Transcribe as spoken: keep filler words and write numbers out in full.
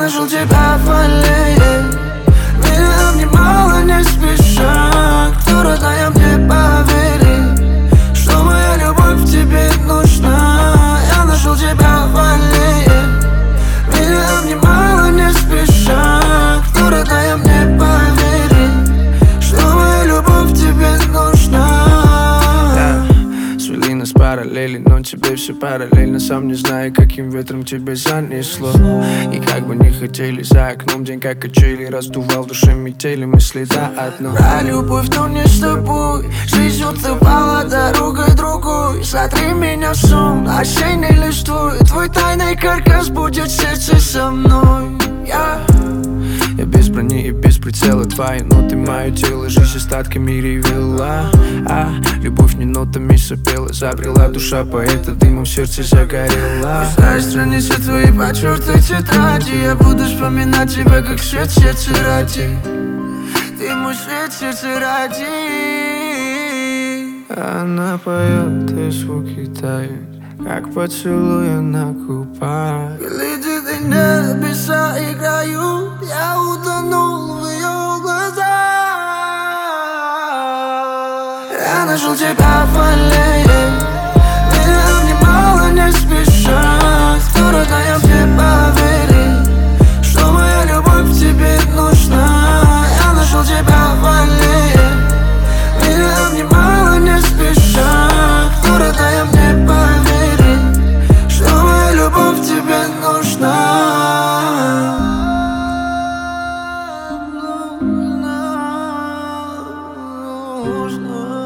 нашел тебя в аллее, меня обнимала не спеша. Кто родная, мне повери, что моя любовь тебе нужна. Я нашел тебя в аллее, меня обнимала не спеша. Кто родная, мне повери, что моя любовь тебе нужна. Свели нас параллели, но тебе все параллельно. Сам не знаю, каким ветром тебя занесло. И как бы не хотели, за окном день как качели, раздувал в душе метели, мысли да одно. Про любовь, но не с тобой. Жизнь утопала дорогой другой. Смотри меня в сон, осенний листвой. Твой тайный каркас будет в сердце со мной. Я Я без брони и без прицела твои ноты, мое тело, жизнь остатками ревела. А любовь не нотами сопела, забрела душа поэта, дымом в сердце загорела. Пускай страницы твои почертой тетради, я буду вспоминать тебя как свет в сердце ради. Ты мой свет в сердце ради. Она поет, и звуки тают, как поцелуя на губах. Летит небеса играют, я утонул в ее глазах. Я нашел тебя в аллее, меня обнимала не спеша. Кто родная, мне повери, что моя любовь тебе нужна. Я нашел тебя в аллее, меня обнимала не спеша. Кто родная, мне повери, что моя любовь тебе нужна. Нужна.